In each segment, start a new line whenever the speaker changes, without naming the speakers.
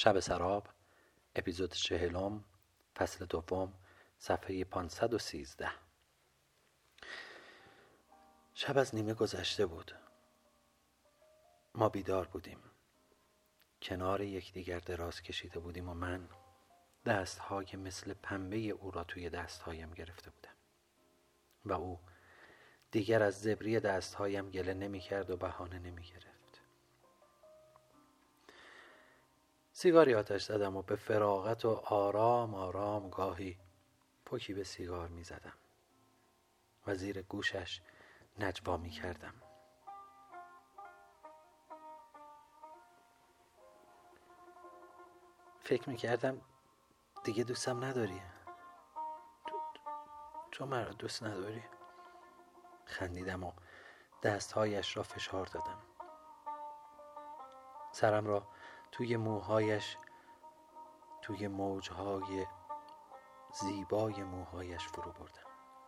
شب سراب، اپیزود 40، فصل دوم، صفحه 513. شب از نیمه گذشته بود. ما بیدار بودیم. کنار یکدیگر دراز کشیده بودیم و من دستهای مثل پنبه او را توی دستهایم گرفته بودم و او دیگر از زبری دستهایم گله نمی کرد و بهانه نمی گرفت. سیگاری آتش زدم و به فراغت و آرام آرام گاهی پوکی به سیگار می زدم و زیر گوشش نجوا می کردم. فکر می کردم دیگه دوستم نداری. تو مرا دوست نداری. خندیدم و دستهایش را فشار دادم. سرم را توی موهایش، توی موجهای زیبای موهایش فرو بردم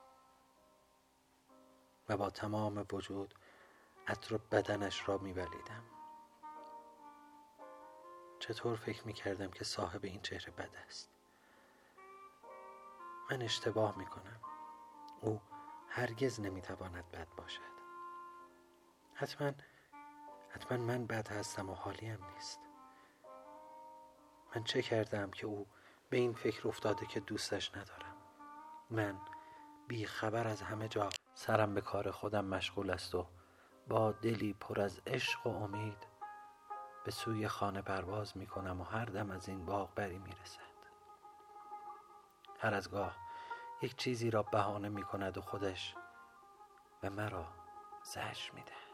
و با تمام وجود عطر بدنش را می‌بلیدم. چطور فکر می‌کردم که صاحب این چهره بد است؟ من اشتباه می‌کنم. او هرگز نمی‌تواند بد باشد. حتما من بد هستم و حالیم نیست. من چه کردم که او به این فکر افتاده که دوستش ندارم؟ من بی خبر از همه جا سرم به کار خودم مشغول است و با دلی پر از عشق و امید به سوی خانه پرواز می کنم و هر دم از این باغ بری می رسد. هر از گاه یک چیزی را بهانه می کند و خودش و مرا زجر می دهد.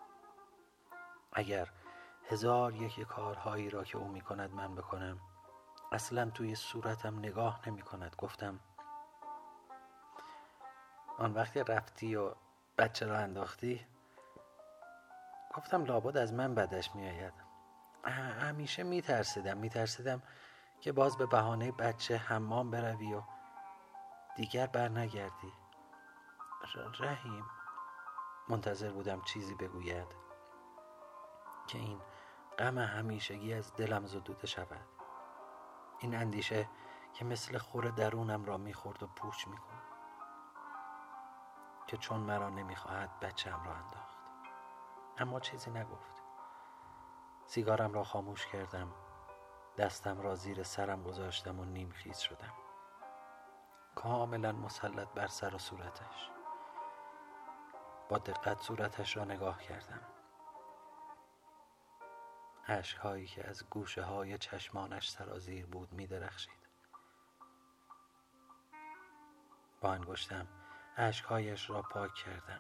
اگر 1001 کارهایی را که او می کند من بکنم، اصلا توی صورتم نگاه نمی کند. گفتم آن وقتی رفتی و بچه را انداختی، گفتم لابد از من بدش می آید. همیشه می ترسیدم که باز به بهانه بچه حمام بروی و دیگر بر نگردی. رحیم، منتظر بودم چیزی بگوید که این غم همیشگی از دلم زدوده شود. این اندیشه که مثل خور درونم را میخورد و پوچ میکند که چون مرا نمیخواهد بچه‌ام را انداخت. اما چیزی نگفت. سیگارم را خاموش کردم، دستم را زیر سرم گذاشتم و نیم خیز شدم، کاملا مسلط بر سر و صورتش. با دقت صورتش را نگاه کردم. اشک‌هایی که از گوشه های چشمانش سرازیر بود می درخشید. با انگشتم اشک‌هایش را پاک کردم.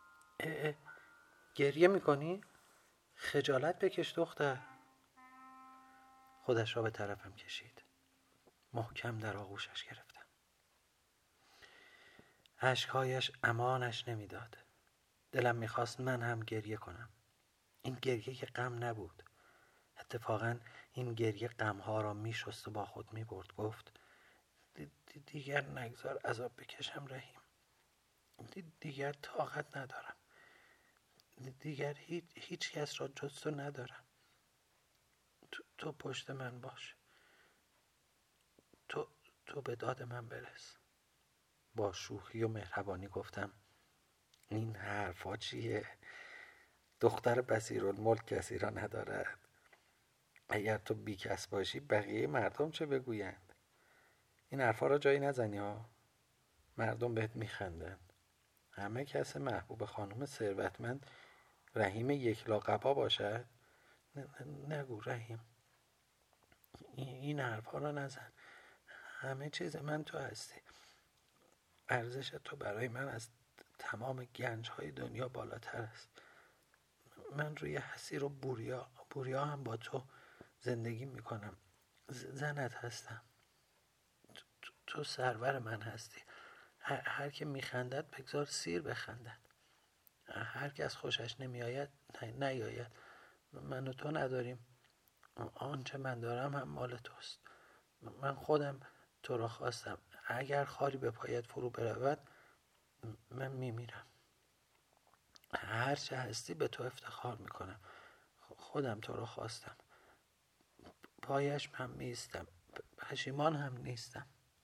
گریه میکنی؟ خجالت بکش دختر. خودش را به طرفم کشید. محکم در آغوشش گرفتم. اشک‌هایش امانش نمیداد. دلم میخواست من هم گریه کنم. این گریه غم نبود. اتفاقا این گریه غمها را میشست و با خود میبرد. گفت دیگر نگذار عذاب بکشم رحیم. دیگر طاقت ندارم. دیگر هیچ کس را جز تو ندارم. تو پشت من باش. تو به داد من برس. با شوخی و مهربانی گفتم این حرفا چیه؟ دختر بصیرالملک کسی را ندارد. اگر تو بیکس باشی بقیه مردم چه بگویند؟ این حرفا را جایی نزنی ها. مردم بهت میخندن. همه کس محبوب خانم ثروتمند رحیم یک لاقبا باشد؟ نگو رحیم. این حرفا را نزن. همه چیز من تو هستی. ارزش تو برای من از تمام گنج‌های دنیا بالاتر است. من روی حصیر و بوریا هم با تو زندگی میکنم. زنت هستم. تو سرور من هستی. هر که میخندد بگذار سیر بخندد. هر که از خوشش نمیآید نیاید. من و تو نداریم. آنچه من دارم هم مال توست. من خودم تو را خواستم. اگر خاری به پایت فرو برود من میمیرم. هر چه هستی به تو افتخار میکنم. خودم تو را خواستم. پایش هم نیستم، پشیمان هم نیستم.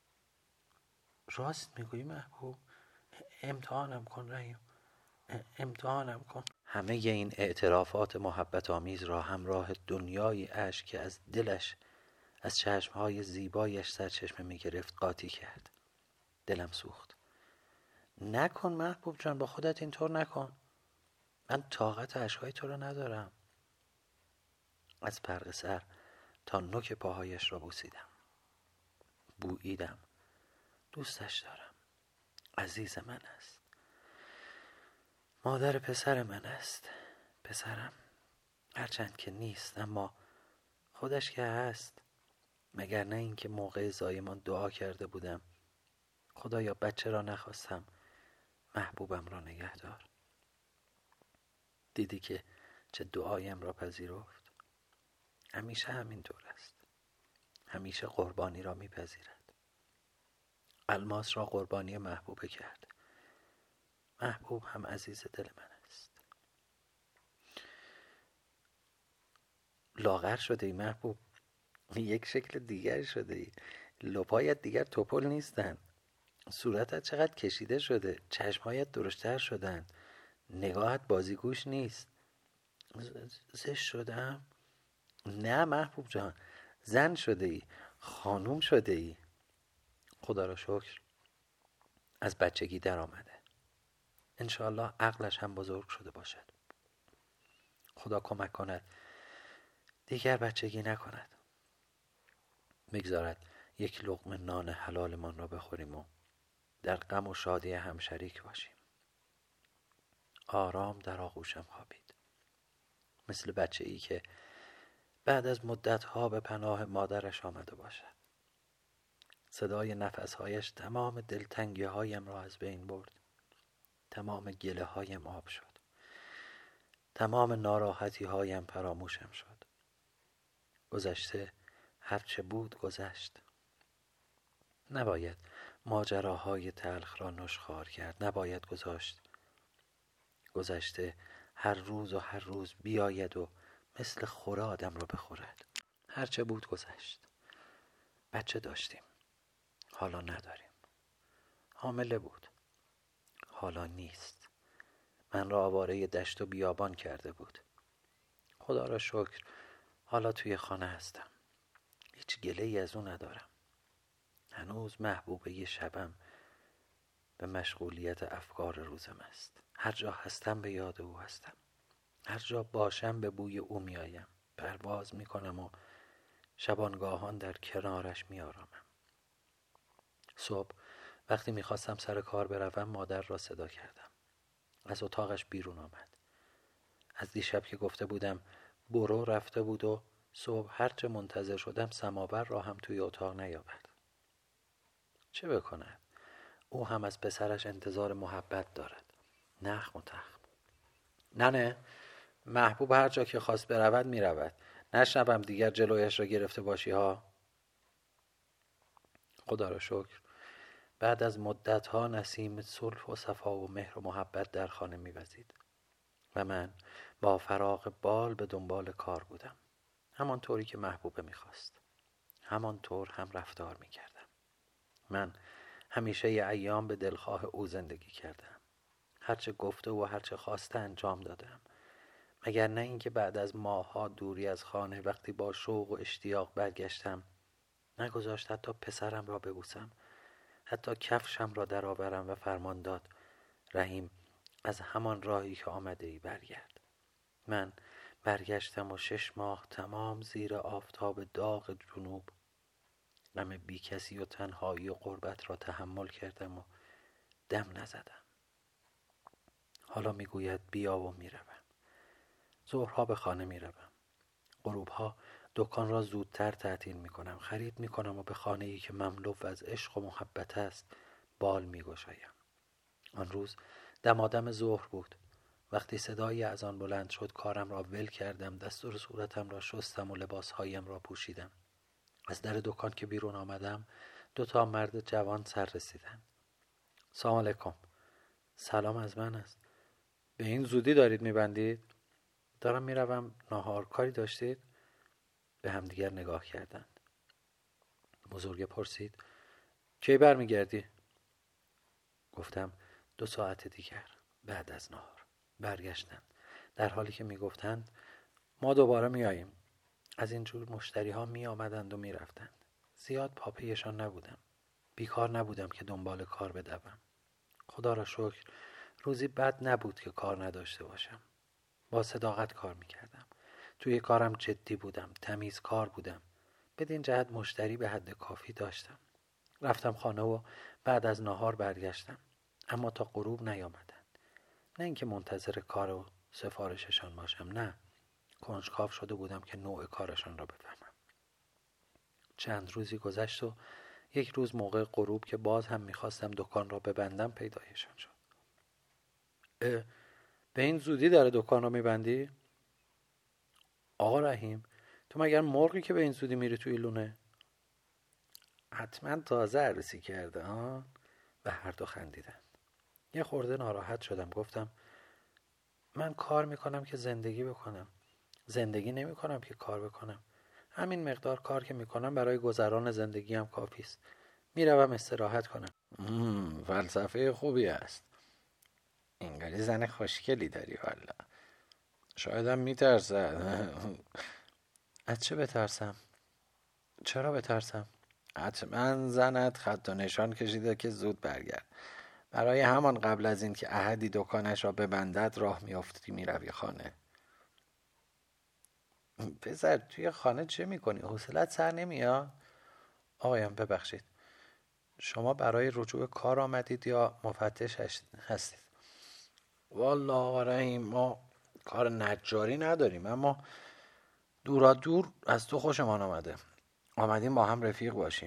راست میگویی محبوب؟ امتحانم کن رحیم، امتحانم کن. همه این اعترافات محبت آمیز را همراه دنیای اشک که از دلش از چشمهای زیبایش سرچشمه میگرفت قاطی کرد. دلم سوخت. نکن محبوب جان، با خودت اینطور نکن. من طاقت اشکهای تو را ندارم. از فرق سر تا نوک پاهایش را بوسیدم. بوییدم. دوستش دارم. عزیز من است. مادر پسر من است. پسرم هرچند که نیست، اما خودش که هست. مگر نه این که موقع زایمان دعا کرده بودم خدایا بچه را نخواستم، محبوبم را نگه دار. دیدی که چه دعایم را پذیرفت. همیشه همینطور است. همیشه قربانی را میپذیرد. الماس را قربانی محبوبه کرد. محبوب هم عزیز دل من است. لاغر شده ای محبوب، یک شکل دیگر شده ای. لپایت دیگر توپل نیستن. صورتت چقدر کشیده شده. چشمهایت درشتر شدن. نگاهت بازیگوش نیست. زشت شدم؟ نه محبوب جان، زن شده ای، خانوم شده ای. خدا را شکر از بچگی در آمده. انشاءالله عقلش هم بزرگ شده باشد. خدا کمک کند دیگر بچگی نکند. بگذارد یک لقمه نان حلالمان را بخوریم و در غم و شادی هم شریک باشیم. آرام در آغوشم خوابید. مثل بچه ای که بعد از مدتها به پناه مادرش آمده باشد. صدای نفسهایش تمام دلتنگی هایم را از بین برد. تمام گله هایم آب شد. تمام ناراحتی هایم فراموشم شد. گذشته هرچه بود گذشت. نباید ماجراهای تلخ را نشخوار کرد. نباید گذاشت گذشته هر روز بیاید و مثل خوره آدم را بخورد. هرچه بود گذشت. بچه داشتیم، حالا نداریم. حامله بود، حالا نیست. من را آواره دشت و بیابان کرده بود. خدا را شکر حالا توی خانه هستم. هیچ گله‌ای از او ندارم. هنوز محبوبه شبم به مشغولیت افکار روزم است. هر جا هستم به یاد او هستم. هر جا باشم به بوی او میآیم. پرواز میکنم و شبانگاهان در کنارش میآرامم. صبح وقتی میخواستم سر کار بروم مادر را صدا کردم. از اتاقش بیرون آمد. از دیشب که گفته بودم برو رفته بود و صبح هرچه منتظر شدم سماور را هم توی اتاق نیاورد. چه بکند؟ او هم از پسرش انتظار محبت دارد. نخم و تخم. نه محبوب هر جا که خواست برود میرود. نشنوم دیگر جلویش را گرفته باشی ها. خدا را شکر بعد از مدتها نسیم صلح و صفا و مهر و محبت در خانه میوزید و من با فراغ بال به دنبال کار بودم. همانطوری که محبوبه میخواست. همانطور هم رفتار میکردم. من همیشه ایام به دلخواه او زندگی کردم. هرچه گفته و هرچه خواسته انجام دادم. مگر نه اینکه بعد از ماه‌ها دوری از خانه وقتی با شوق و اشتیاق برگشتم نگذاشت حتی پسرم را ببوسم، حتی کفشم را درآورم و فرمان داد رحیم از همان راهی که آمده ای برگرد. من برگشتم و 6 ماه تمام زیر آفتاب داغ جنوب غم بی کسی و تنهایی و غربت را تحمل کردم و دم نزدم. حالا میگوید بیا و میروم. ظهرها به خانه میروم. غروبها دکان را زودتر تعطیل میکنم. خرید میکنم و به خانه‌ای که مملو از عشق و محبت است بال میگشایم. آن روز دمادم ظهر بود. وقتی صدای اذان بلند شد کارم را ول کردم. دست و صورتم را شستم و لباسهایم را پوشیدم. از در دکان که بیرون آمدم 2 مرد جوان سر رسیدند. سلام علیکم. سلام از من است. به این زودی دارید میبندید؟ دارم میروم. ناهار کاری داشتید؟ به همدیگر نگاه کردند. بزرگه پرسید کی برمیگردی؟ گفتم 2 ساعت دیگر بعد از نهار. برگشتند در حالی که میگفتند ما دوباره میاییم. از این جور مشتری ها می آمدند و می رفتند. زیاد پاپیشان نبودم. بیکار نبودم که دنبال کار بدوم. خدا را شکر روزی بد نبود که کار نداشته باشم. با صداقت کار میکردم. توی کارم جدی بودم. تمیز کار بودم. بدین جهت مشتری به حد کافی داشتم. رفتم خانه و بعد از نهار برگشتم. اما تا غروب نیامدند. نه اینکه منتظر کار و سفارششان باشم. نه. کنجکاو شده بودم که نوع کارشان را بفهمم. چند روزی گذشت و یک روز موقع غروب که باز هم میخواستم دکان را ببندم پیدایشان شد. به این زودی در دکان را میبندی؟ آقا رحیم تو مگر مرغی که به این زودی میری توی لونه؟ حتما تازه عروسی کرده ها؟ و هر دو خندیدن. یه خورده ناراحت شدم. گفتم من کار میکنم که زندگی بکنم. زندگی نمیکنم که کار بکنم. همین مقدار کار که میکنم برای گذران زندگی هم کافی است. میروم استراحت کنم. فلسفه خوبی است. انگاری زن خوشگلی داری والا. شایدم میترسد. از چه بترسم؟ چرا بترسم؟ حتما زنت خط و نشان کشیده که زود برگرد. برای همان قبل از این که احدی دکانش را ببندد راه میافتی میروی خانه. پسر توی خانه چه میکنی؟ حوصله‌ات سر نمیاد؟ آقایان ببخشید شما برای رجوع کار آمدید یا مفتش هستید؟ والا آقا رحیم ما کار نجاری نداریم اما دورا دور از تو خوشمان آمدیم با هم رفیق باشیم.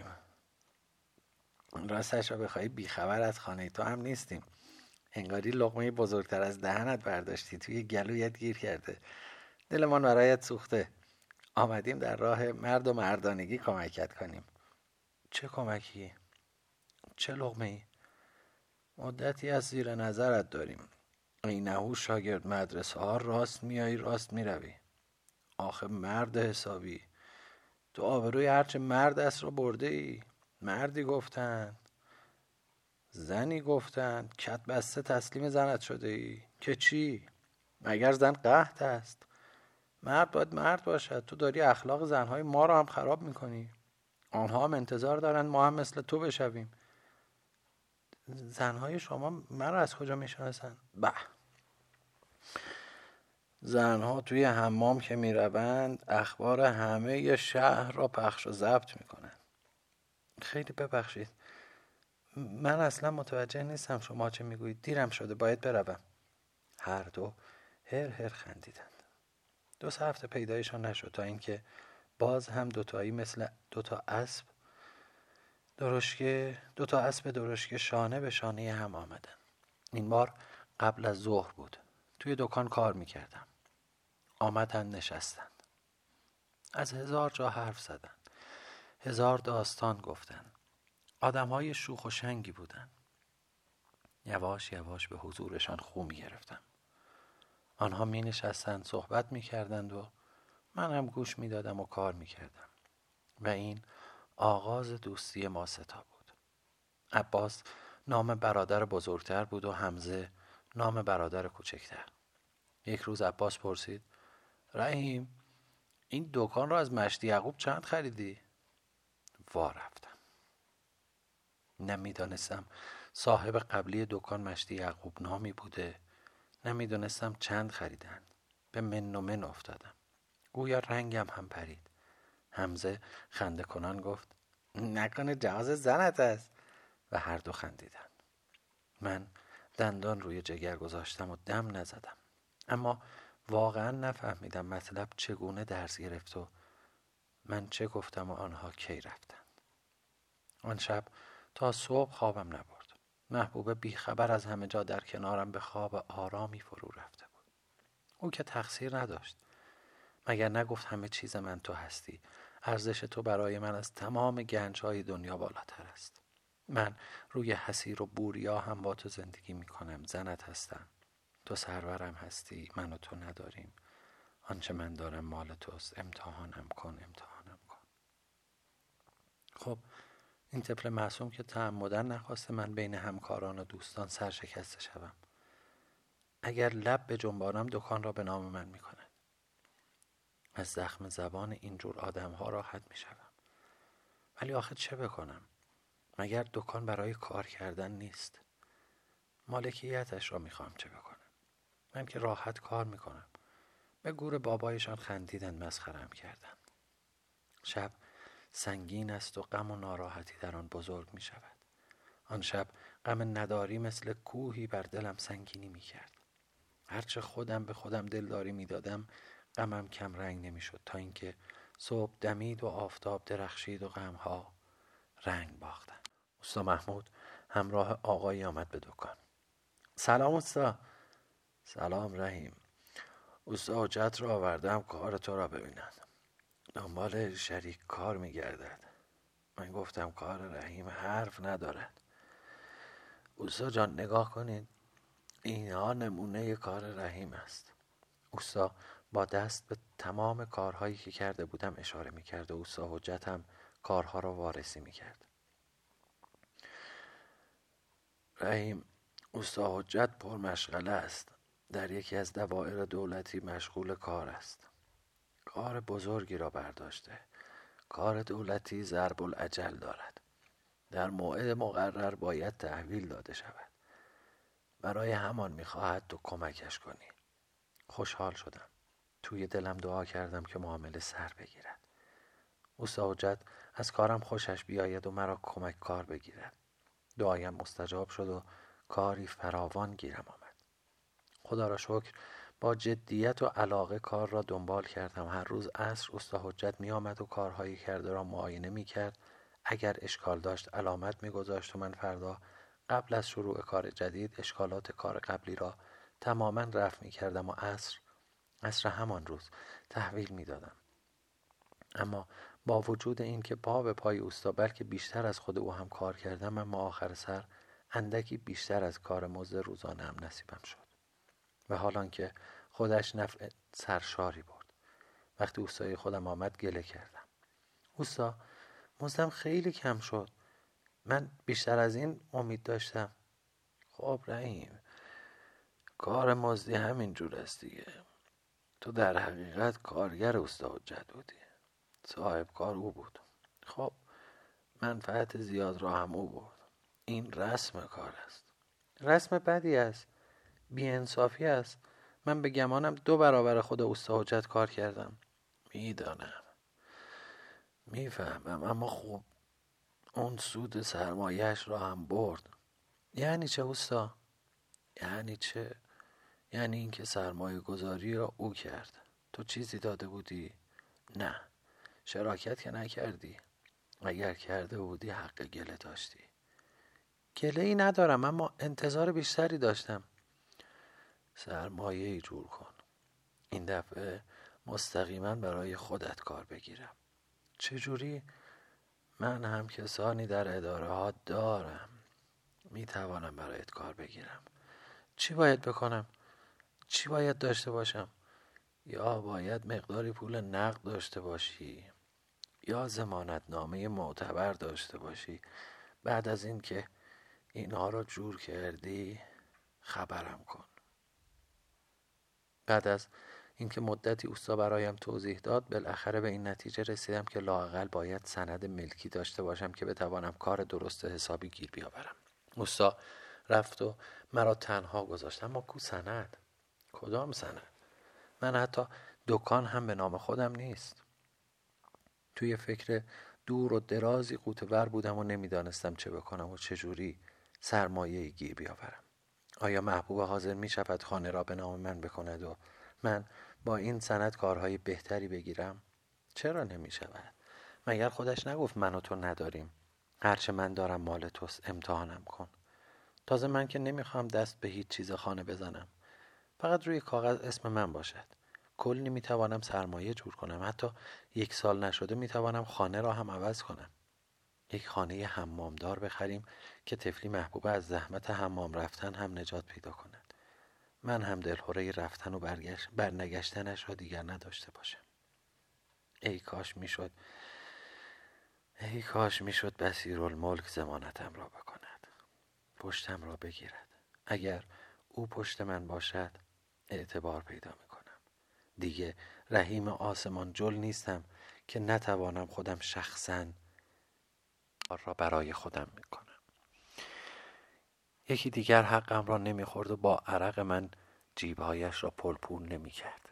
راستش را بخوای بیخبر از خانه تو هم نیستیم. انگاری لقمه بزرگتر از دهنت برداشتی توی گلویت گیر کرده. دلمان برایت سوخته. آمدیم در راه مرد و مردانگی کمکت کنیم. چه کمکی؟ چه لقمه ای؟ مدتی از زیر نظرت داریم. ای نحوس شاگرد مدرسه ها راست میایی راست میروی. آخه مرد حسابی تو آبروی هرچه مرد است رو برده ای. مردی گفتند زنی گفتند کت بسته تسلیم زنت شده ای که چی؟ مگر زن قحط است؟ مرد باید مرد باشد. تو داری اخلاق زنهای ما رو هم خراب میکنی. آنها هم انتظار دارن ما هم مثل تو بشویم. زنهای شما من رو از کجا میشناسن؟ به زنها توی حمام که میروند اخبار همه شهر را پخش و ضبط میکنن. خیلی ببخشید من اصلا متوجه نیستم شما چه میگویید. دیرم شده باید بروم. هر دو هر خندیدند. 2 هفته پیدایشان نشد تا اینکه باز هم دوتایی مثل 2 اسب درشکه شانه به شانه هم آمدن. این بار قبل از ظهر بود. توی دکان کار میکردم. آمدند نشستند. از 1000 جا حرف زدند. 1000 داستان گفتند. آدمهای شوخ و شنگی بودند. یواش یواش به حضورشان خو میگرفتم. آنها می نشستند صحبت می کردند و من هم گوش می دادم و کار می کردم. و این آغاز دوستی ما ستا بود. عباس نام برادر بزرگتر بود و حمزه نام برادر کوچکتر. یک روز عباس پرسید رحیم این دکان را از مشتی یعقوب چند خریدی؟ وا رفتم. نمیدانستم صاحب قبلی دکان مشتی یعقوب نامی بوده. نمیدونستم چند خریدن. به من و من افتادم. گویا رنگم هم پرید. حمزه خنده کنان گفت نکنه جواز زنت است؟ و هر دو خندیدن. من دندان روی جگر گذاشتم و دم نزدم. اما واقعا نفهمیدم مطلب چگونه درس گرفت و من چه گفتم و آنها کی رفتند. آن شب تا صبح خوابم نبرد. محبوب بیخبر از همه جا در کنارم به خواب آرامی فرو رفته بود. او که تقصیر نداشت. مگر نگفت همه چیز من تو هستی. ارزش تو برای من از تمام گنج‌های دنیا بالاتر است. من روی حسیر و بوریا هم با تو زندگی می کنم. زنت هستم. تو سرورم هستی. من و تو نداریم. آنچه من دارم مال توست، امتحانم کن. خب این طفل معصوم که تعمدن نخواسته من بین همکاران و دوستان سرشکسته شوم. اگر لب به جنبانم دکان را به نام من می کند. از زخم زبان اینجور آدم ها راحت می شوم. ولی آخه چه بکنم؟ مگر دکان برای کار کردن نیست؟ مالکیتش را می خواهم چه بکنم؟ من که راحت کار می کنم. به گور بابایشان خندیدند، مسخره‌ام کردند. شب سنگین است و غم و ناراحتی در آن بزرگ می شود. آن شب غم نداری مثل کوهی بر دلم سنگینی می کرد. هرچه خودم به خودم دلداری می دادم غمم کم رنگ نمی شد، تا اینکه صبح دمید و آفتاب درخشید و غمها رنگ باختن. استا محمود همراه آقایی آمد به دکان. سلام استا. سلام رحیم. استا حجت را آوردم کار تو را ببیند. دنبال شریک کار می گردد. من گفتم کار رحیم حرف ندارد. استا جان نگاه کنید، اینها نمونه کار رحیم است. استا با دست به تمام کارهایی که کرده بودم اشاره می کرد و استا حجت هم کارها را وارسی می کرد. رحیم، استا حجت پر مشغله است. در یکی از دوائر دولتی مشغول کار است. کار بزرگی را برداشته. کار دولتی ضرب الاجل دارد. در موعد مقرر باید تحویل داده شود. برای همان می‌خواهد تو کمکش کنی. خوشحال شدم. توی دلم دعا کردم که معامله سر بگیرد. استا حجت از کارم خوشش بیاید و مرا کمک کار بگیرد. دعایم مستجاب شد و کاری فراوان گیرم آمد. خدا را شکر با جدیت و علاقه کار را دنبال کردم. هر روز عصر استا حجت می آمد و کارهایی کرده را معاینه می کرد. اگر اشکال داشت علامت می گذاشت و من فردا قبل از شروع کار جدید اشکالات کار قبلی را تماما رفع می کردم و عصر همان روز تحویل می دادم. اما با وجود این که پا به پای استا بلکه بیشتر از خود او هم کار کردم، اما آخر سر اندکی بیشتر از کار مزد روزانه هم نصیبم شد. و حالان که خودش نفع سرشاری برد. وقتی اوستای خودم آمد گله کردم. اوستا مزدم خیلی کم شد. من بیشتر از این امید داشتم. خب رحیم، کار مزدی همین جور است دیگه. تو در حقیقت کارگر استا حجت بودی. صاحب کار او بود. خب منفعت زیاد را هم او برد. این رسم کار است. رسم بدی است. بی‌انصافی است. من به گمانم 2 برابر خود استا حجت کار کردم. میدانم، میفهمم، اما خوب اون سود سرمایه‌اش را هم برد. یعنی چه استا؟ یعنی چه؟ یعنی اینکه سرمایه گذاری را او کرد. تو چیزی داده بودی؟ نه، شراکت که نکردی. اگر کرده بودی حق گله داشتی. گله ای ندارم، اما انتظار بیشتری داشتم. سرمایه‌ای جور کن. این دفعه مستقیما برای خودت کار بگیرم. چجوری؟ من هم کسانی در اداره ها دارم. میتوانم برایت کار بگیرم. چی باید بکنم؟ چی باید داشته باشم؟ یا باید مقداری پول نقد داشته باشی، یا ضمانتنامه معتبر داشته باشی. بعد از این که اینها را جور کردی خبرم کن. بعد از اینکه مدتی استا برایم توضیح داد، بالاخره به این نتیجه رسیدم که لااقل باید سند ملکی داشته باشم که بتوانم کار درست حسابی گیر بیاورم. استا رفت و مرا تنها گذاشت. اما کو سند؟ کدام سند؟ من حتی دکان هم به نام خودم نیست. توی فکر دور و درازی غوطه‌ور بودم و نمیدانستم چه بکنم و چجوری سرمایه‌ای گیر بیاورم. آیا محبوب حاضر می شود خانه را به نام من بکند و من با این سند کارهای بهتری بگیرم؟ چرا نمی شود؟ مگر خودش نگفت من و تو نداریم؟ هرچه من دارم مال توست، امتحانم کن. تازه من که نمیخوام دست به هیچ چیز خانه بزنم. فقط روی کاغذ اسم من باشد. کلی میتوانم سرمایه جور کنم. حتی 1 سال نشده میتوانم خانه را هم عوض کنم. یک خانه حمامدار بخریم که طفلی محبوب از زحمت حمام رفتن هم نجات پیدا کند. من هم دلهوره رفتن و برنگشتنش را دیگر نداشته باشم. ای کاش میشد بصیرالملک ضمانتم را بکند، پشتم را بگیرد. اگر او پشت من باشد اعتبار پیدا میکنم. دیگه رحیم آسمان جل نیستم که نتوانم خودم شخصاً را برای خودم میکنم. یکی دیگر حقم را نمیخورد و با عرق من جیبهایش را پلپول نمیکرد.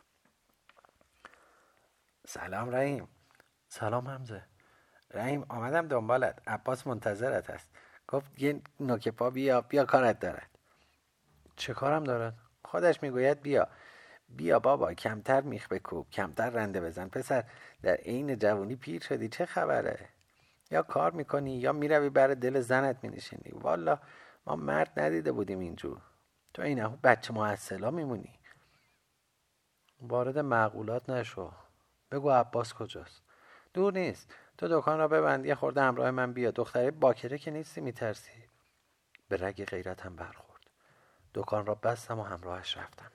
سلام رحیم. سلام حمزه. رحیم آمدم دنبالت، عباس منتظرت است. گفت یه نوک پا بیا کارت دارد. چه کارم دارد؟ خودش میگوید بیا بابا، کمتر میخ بکوب، کمتر رنده بزن. پسر در عین جوانی پیر شدی، چه خبره؟ یا کار میکنی یا میروی بر دل زنت مینشینی. والا ما مرد ندیده بودیم اینجور. تو اینه بچه محصلا میمونی. وارد معقولات نشو. بگو عباس کجاست؟ دور نیست. تو دکان را ببند، یه خورده همراه من بیا. دختره باکره که نیستی میترسی؟ به رگ غیرتم برخورد. دکان را بستم و همراهش رفتم.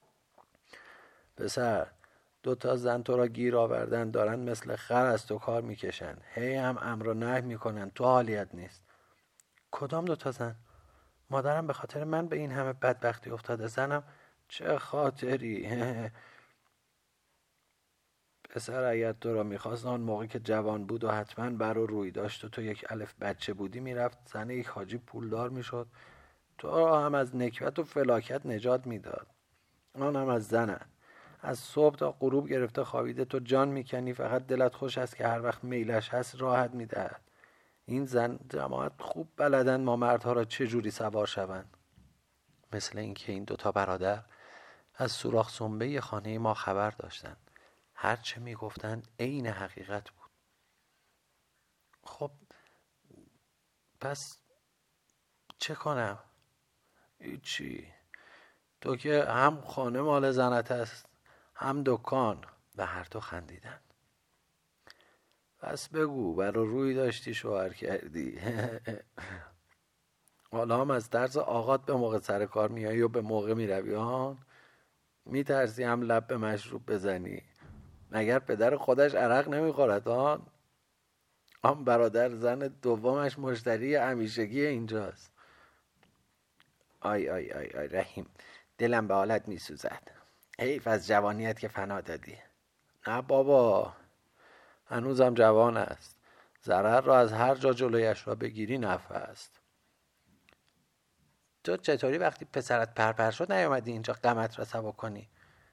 پسر 2 زن تو را گیر آوردن، دارن مثل خر از تو کار میکشن، هی هم امر و نهی میکنن، تو حالیت نیست. کدام 2 زن؟ مادرم به خاطر من به این همه بدبختی افتاده. زنم چه خاطری. پسر اگر تو را میخواست آن موقع که جوان بود و حتما بر و روی داشت و تو 1 الف بچه بودی، میرفت زن یک حاجی پولدار میشد، تو را هم از نکبت و فلاکت نجات میداد. آن هم از زنن. از صبح تا غروب گرفته خوابیده، تو جان میکنی، فقط دلت خوش است که هر وقت میلش هست راحت میدهد. این زن جماعت خوب بلدن ما مردها را چه جوری سوار شوند. مثل اینکه این 2 برادر از سوراخ سنبه خانه ما خبر داشتند. هر چه میگفتند عین حقیقت بود. خب پس چه کنم؟ هیچی. تو که هم خانه مال زنت است هم دکان. و هر 2 خندیدن. پس بگو بر روی داشتی شوهر کردی. حالا هم از طرز آقات به موقع سر کار میایی و به موقع میروی آن؟ میترسی هم لب به مشروب بزنی؟ مگر پدر خودش عرق نمیخورد آن برادر زن دومش مشتری همیشگی اینجاست. آی آی آی آی رحیم، دلم به حالت میسوزد. حیف از جوانیت که فنا دادی. نه بابا، هنوزم جوان است. ضرر را از هر جا جلویش را بگیری نفع است. تو چطوری وقتی پسرت پرپر شد نیامدی اینجا غمت را سوا کنی؟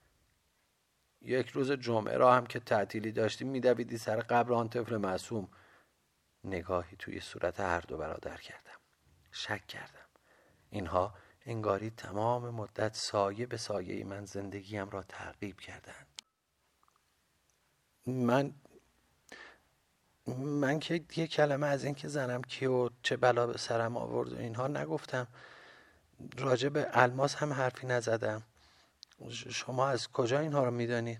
1 روز جمعه را هم که تعطیلی داشتیم میدویدی سر قبر آن طفل معصوم. نگاهی توی صورت هر 2 برادر کردم. شک کردم. اینها انگاری تمام مدت سایه به سایه من زندگیم را تعقیب کردند. من که 1 کلمه از این که زنم کی و چه بلا به سرم آورد و اینها نگفتم. راجع به الماس هم حرفی نزدم. شما از کجا اینها رو میدانید؟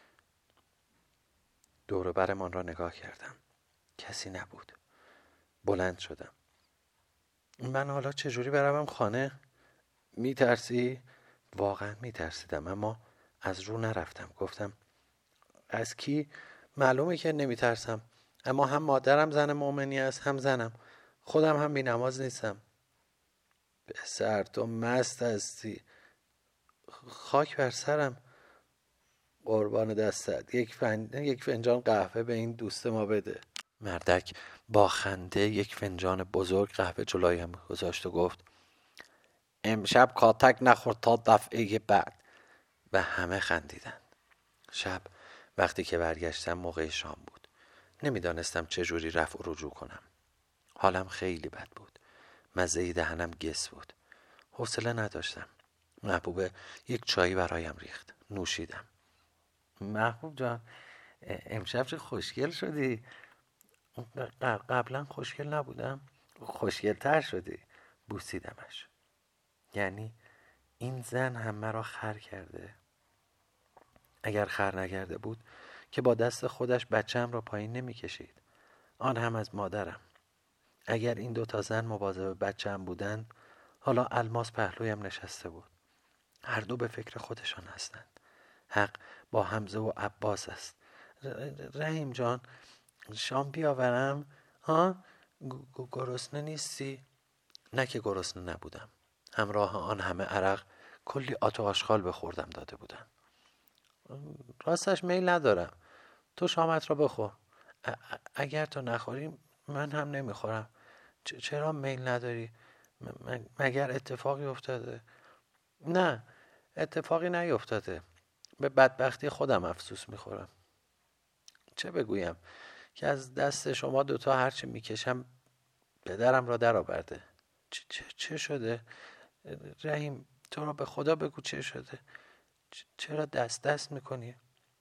دور برمان را نگاه کردم. کسی نبود. بلند شدم. من حالا چجوری بروم خانه؟ میترسی؟ واقعا میترسیدم، اما از رو نرفتم. گفتم از کی؟ معلومه که نمیترسم، اما هم مادرم زن مؤمنی است هم زنم. خودم هم بی نماز نیستم. پسر تو مست هستی. خاک بر سرم. قربان دستت. یک فنجان قهوه به این دوست ما بده. مردک با خنده 1 فنجان بزرگ قهوه جلویم گذاشت و گفت امشب کاتک نخور تا دفعه بعد. و همه خندیدند. شب وقتی که برگشتم موقع شام بود. نمیدانستم چجوری رفع و رجوع کنم. حالم خیلی بد بود. مزه دهنم گس بود. حوصله نداشتم. محبوبه 1 چایی برایم ریخت. نوشیدم. محبوب جان، امشب چه خوشگل شدی. قبلا خوشگل نبودم؟ خوشگل‌تر شدی. بوسیدمش. یعنی این زن هم مرا خر کرده. اگر خر نکرده بود که با دست خودش بچه‌ام را پایین نمی کشید. آن هم از مادرم. اگر این 2 زن مواظب بچه‌ام بودند، حالا الماس پهلویم نشسته بود. هر دو به فکر خودشان هستند. حق با حمزه و عباس است. رحیم جان، شام بیاورم؟ ها؟ گرسنه نیستی؟ نه که گرسنه نبودم. همراه آن همه عرق کلی آت و آشغال به خوردم داده بودن. راستش میل ندارم. تو شامت را بخور. اگر تو نخوری من هم نمیخورم. چرا میل نداری؟ مگر اتفاقی افتاده؟ نه، اتفاقی نیفتاده. به بدبختی خودم افسوس میخورم. چه بگویم که از دست شما دوتا هرچی میکشم پدرم را در آورده. چه شده؟ رحیم، تو را به خدا بگو چه شده؟ چرا دست میکنی؟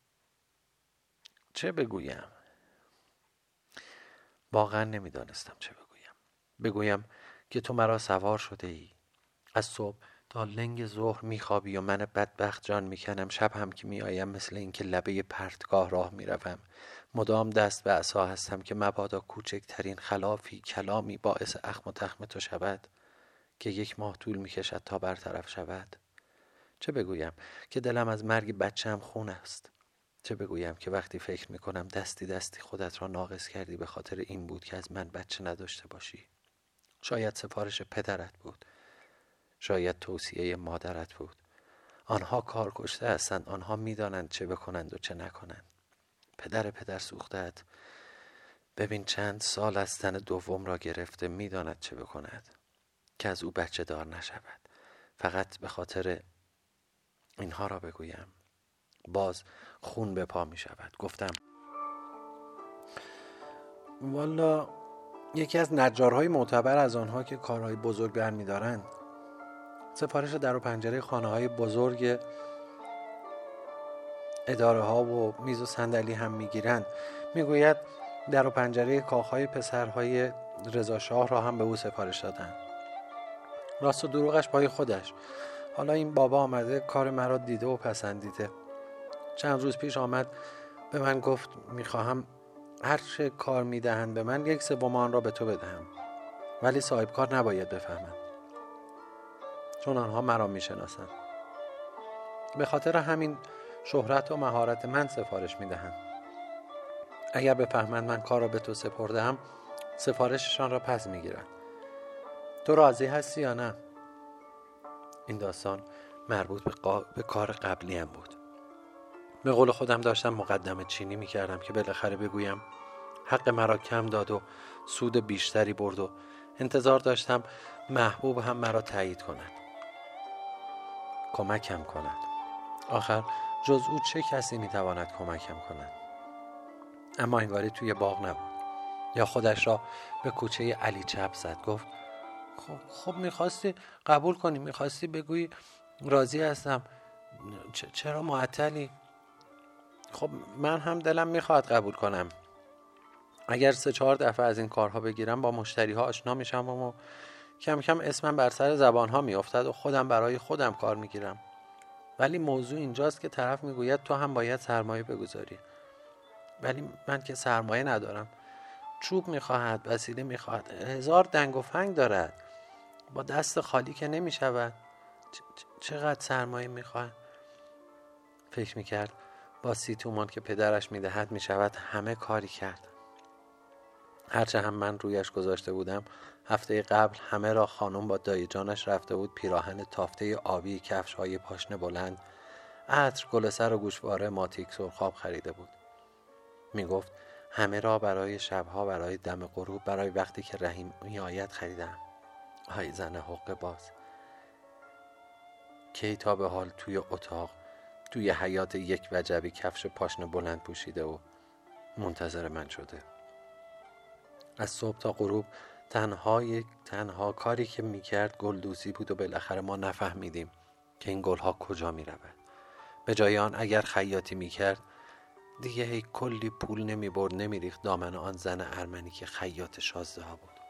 چه بگویم؟ واقعا نمیدانستم چه بگویم که تو مرا سوار شده ای. از صبح تا لنگ ظهر میخوابی و من بدبخت جان میکنم. شب هم که میآیم مثل اینکه لبه پرتگاه راه میروم. مدام دست به عصا هستم که مبادا کوچکترین خلافی کلامی باعث اخم و تخم تو شود که 1 ماه طول میکشد تا برطرف شود. چه بگویم که دلم از مرگ بچه‌ام خون است. چه بگویم که وقتی فکر میکنم دستی خودت را ناقص کردی به خاطر این بود که از من بچه نداشته باشی. شاید سفارش پدرت بود، شاید توصیه مادرت بود. آنها کار کشته هستند. آنها میدانند چه بکنند و چه نکنند. پدر سوخته‌ات ببین چند سال از تن دوم را گرفته. میداند چه بکند که از او بچه دار نشود. فقط به خاطر اینها را بگویم. باز خون به پا می شود. گفتم والا یکی از نجارهای معتبر از آنها که کارهای بزرگ برمی‌دارند سفارش در و پنجره خانه‌های بزرگ اداره ها و میز و صندلی هم میگیرند. میگوید در و پنجره کاخهای پسرهای رضا شاه را هم به او سفارش دادند. راست و دروغش پای خودش. حالا این بابا آمده کار مرا دیده و پسندیده. چند روز پیش آمد به من گفت میخواهم هر چه کار میدهند به من 1/3 آن را به تو بدهم، ولی صاحب کار نباید بفهمند چون آنها مرا میشناسند. به خاطر همین شهرت و مهارت من سفارش میدهند. اگر بفهمند من کار را به تو سپردم سفارششان را پس میگیرند. تو راضی هستی یا نه؟ این داستان مربوط به کار قبلیم بود. به قول خودم داشتم مقدمه چینی میکردم که بالاخره بگویم حق مرا کم داد و سود بیشتری برد و انتظار داشتم محبوب هم مرا تایید کند، کمکم کند. آخر جز او چه کسی میتواند کمکم کند؟ اما انگاری توی باغ نبود. یا خودش را به کوچه علی چپ زد. گفت خب میخواستی قبول کنی، میخواستی بگویی راضی هستم، چرا معطلی؟ خب من هم دلم میخواد قبول کنم. اگر 3-4 دفعه از این کارها بگیرم با مشتری ها آشنا میشم و کم کم اسمم بر سر زبان ها میافتد و خودم برای خودم کار میگیرم. ولی موضوع اینجاست که طرف میگوید تو هم باید سرمایه بگذاری. ولی من که سرمایه ندارم. چوب میخواهد، وسیله میخواهد، 1000 دنگ و فنگ دارد. با دست خالی که نمیشود. چقدر سرمایه میخواهد؟ فکر میکرد با 30 تومان که پدرش میدهد میشود همه کاری کرد. هرچه هم من رویش گذاشته بودم، هفته قبل همه را خانم با دایی جانش رفته بود پیراهن تافته آبی، کفش‌های پاشنه بلند، عطر، گل سر و گوشواره ماتیک سرخاب خریده بود. میگفت همه را برای شبها، برای دم غروب، برای وقتی که رحیم میآید خریدم. های زن حقه باز. کی تا به حال توی اتاق، توی حیاط 1 وجبی کفش پاشنه بلند پوشیده و منتظر من شده. از صبح تا غروب تنها کاری که میکرد گلدوزی بود و بالاخره ما نفهمیدیم که این گلها کجا میرود. به جای آن اگر خیاطی میکرد دیگه هی کلی پول نمیبرد، نمیریخت دامن آن زن ارمنی که خیاط شازده ها بود.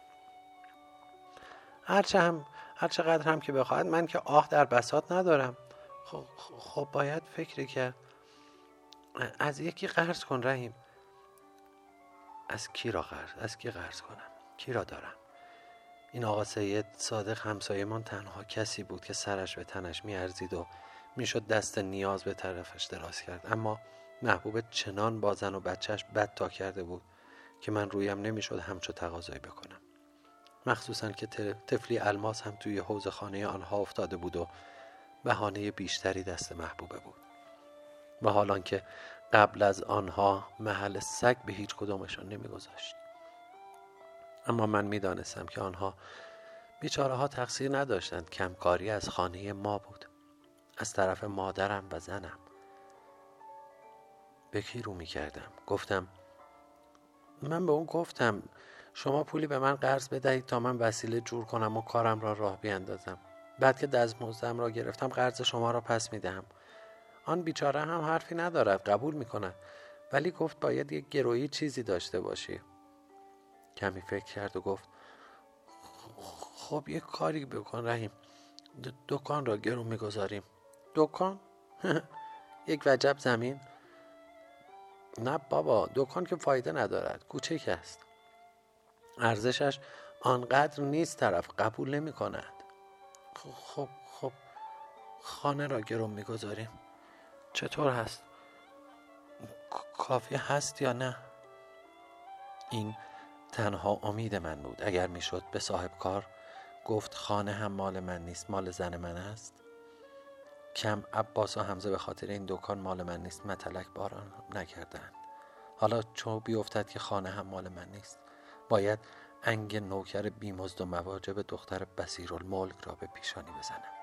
هرچقدر هم که بخواهد من که آه در بساط ندارم. خب باید فکری کرد. از یکی قرض کن رحیم. از کی قرض کنم؟ کی را دارم؟ این آقا سید صادق همسایه‌مان تنها کسی بود که سرش به تنش می‌ارزید و میشد دست نیاز به طرفش دراز کرد. اما محبوب چنان با زن و بچهش بد تا کرده بود که من رویم نمیشد همچو تقاضایی بکنم. مخصوصا که طفلی الماس هم توی حوض خانه آنها افتاده بود و بهانه بیشتری دست محبوبه بود. و حالان که قبل از آنها محل سگ به هیچ کدومشان نمیگذاشت. اما من میدانستم که آنها بیچاره ها تقصیر نداشتند. کمکاری از خانه ما بود، از طرف مادرم و زنم. به کی رو میکردم؟ گفتم من به اون گفتم شما پولی به من قرض بدهید تا من وسیله جور کنم و کارم را راه بیاندازم. بعد که دستمزدم را گرفتم قرض شما را پس میدهم. آن بیچاره هم حرفی ندارد، قبول میکند، ولی گفت باید یک گرویی چیزی داشته باشی. کمی فکر کرد و گفت خب یک کاری بکن رحیم، دکان را گرو میگذاریم. دکان؟ یک وجب زمین؟ نه بابا، دکان که فایده ندارد، کوچک است، ارزشش آنقدر نیست، طرف قبول نمی کند. خب خانه را گرو میگذاریم. چطور هست؟ کافی هست یا نه؟ این تنها امید من بود. اگر میشد به صاحب کار گفت خانه هم مال من نیست، مال زن من است. کم عباس و حمزه به خاطر این دکان مال من نیست متلک باران نکردند. حالا چون بیفتد که خانه هم مال من نیست، باید انگ نوکر بیمزد و مواجب دختر بصیرالملک را به پیشانی بزنم.